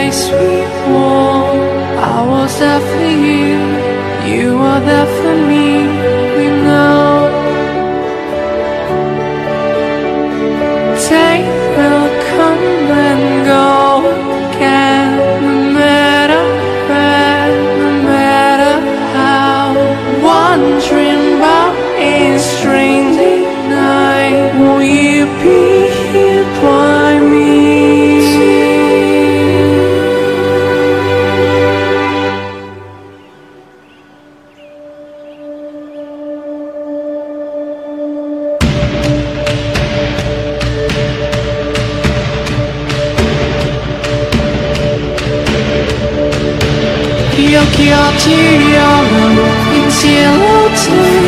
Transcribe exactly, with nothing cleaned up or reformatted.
place we walk. I was there for you, you were there for me. We know day will come and go again, no matter where, no matter how. Wandering about in strange night, will you be here by me? Gli occhi oggi io non in cielo tu.